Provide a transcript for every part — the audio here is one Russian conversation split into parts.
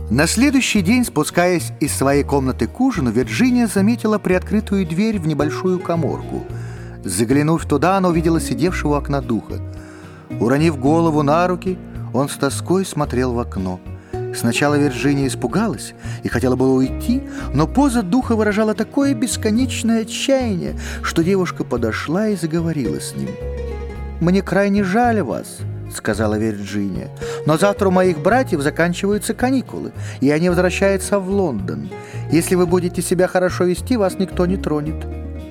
На следующий день, спускаясь из своей комнаты к ужину, Вирджиния заметила приоткрытую дверь в небольшую каморку. Заглянув туда, она увидела сидевшего у окна духа. Уронив голову на руки, он с тоской смотрел в окно. Сначала Вирджиния испугалась и хотела было уйти, но поза духа выражала такое бесконечное отчаяние, что девушка подошла и заговорила с ним. «Мне крайне жаль вас», — сказала Вирджиния, «но завтра у моих братьев заканчиваются каникулы, и они возвращаются в Лондон. Если вы будете себя хорошо вести, вас никто не тронет».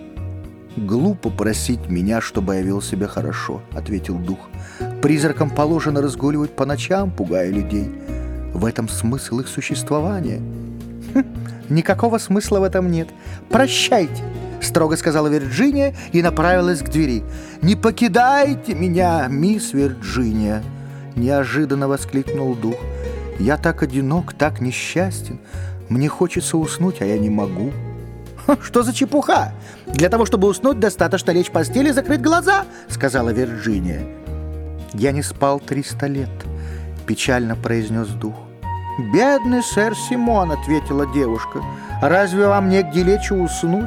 «Глупо просить меня, чтобы я вел себя хорошо», — ответил дух. «Призракам положено разгуливать по ночам, пугая людей. В этом смысл их существования». «Никакого смысла в этом нет. Прощайте», — строго сказала Вирджиния и направилась к двери. «Не покидайте меня, мисс Вирджиния!» — неожиданно воскликнул дух. «Я так одинок, так несчастен. Мне хочется уснуть, а я не могу». «Что за чепуха? Для того, чтобы уснуть, достаточно лечь в постели и закрыть глаза», — сказала Вирджиния. «Я не спал 300 лет», — печально произнес дух. «Бедный сэр Симон», — ответила девушка, — «разве вам негде лечь и уснуть?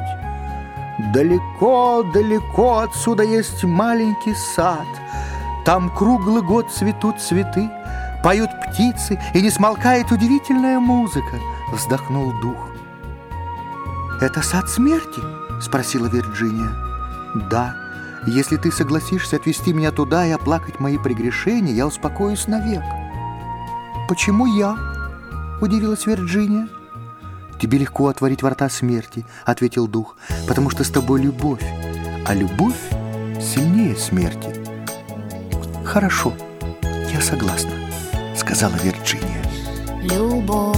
Далеко-далеко отсюда есть маленький сад. Там круглый год цветут цветы, поют птицы, и не смолкает удивительная музыка», — вздохнул дух. «Это сад смерти?» — спросила Вирджиния. «Да, если ты согласишься отвезти меня туда и оплакать мои прегрешения, я успокоюсь навек». «Почему я?» — удивилась Вирджиния. «Тебе легко отворить врата смерти», — ответил дух, «потому что с тобой любовь, а любовь сильнее смерти». «Хорошо, я согласна», — сказала Вирджиния. Любовь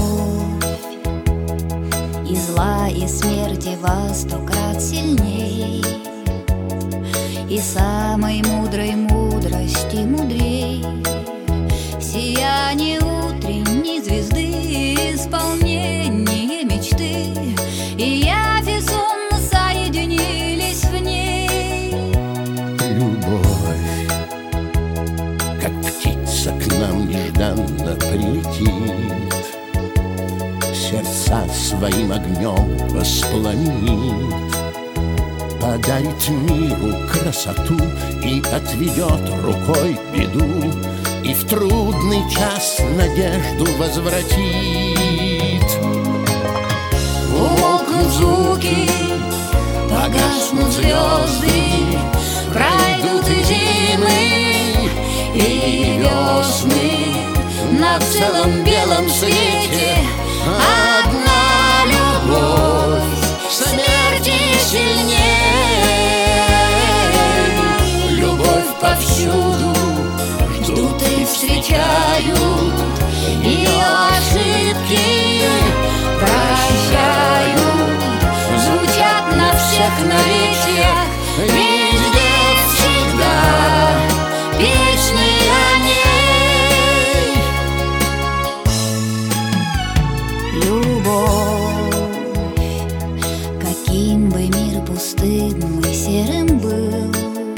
и зла, и смерти во 100 крат сильней, и самой мудрой мудрости мудрей, сияние утренней звезды, исполнение мечты, и явь и сон соединились в ней. Любовь, как птица к нам нежданно прилетит, сердца своим огнем воспламенит, подарит миру красоту и отведет рукой беду, и в трудный час надежду возвратит. Умолкнут звуки, погаснут звезды, пройдут и зимы, и весны. На целом белом свете одна любовь смерти сильней. Любовь повсюду ждут и встречают, ее ошибки прощают, звучат на всех наречиях, везде всегда песни о ней. Любовь, каким бы мир пустым и серым был,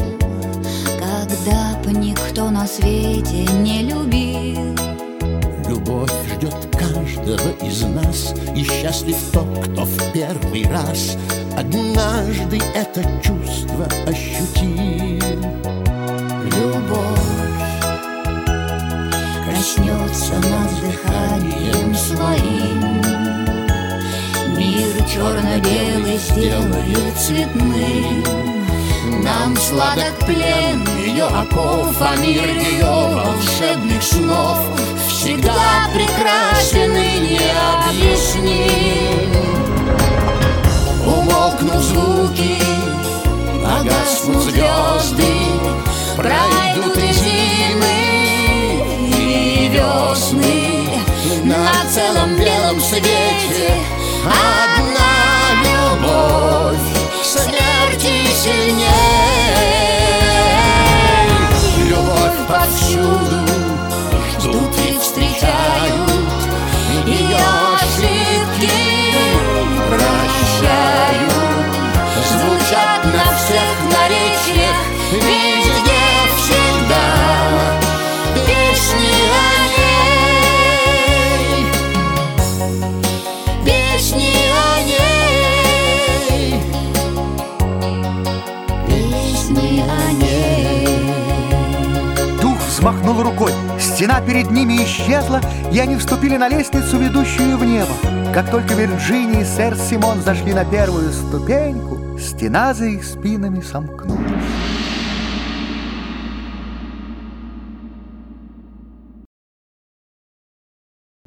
когда б никто на свете не любил. Любовь ждет каждого из нас, и счастлив тот, кто в первый раз однажды это чувство ощутил. Любовь коснется нас дыханием своим, мир черно-белый сделает цветным. Нам сладок плен ее оков, а мир ее волшебных снов всегда прекрасен и необъясним. Умолкнут звуки, погаснут звезды, пройдут и зимы, и весны. На целом белом свете одна любовь смерти сильней. Любовь повсюду ждут и встречают, ее ошибки прощают, звучат на всех наречиях, везде всегда песни о ней. махнула рукой. Стена перед ними исчезла, и они вступили на лестницу, ведущую в небо. Как только Вирджиния и сэр Симон зашли на первую ступеньку, стена за их спинами сомкнулась.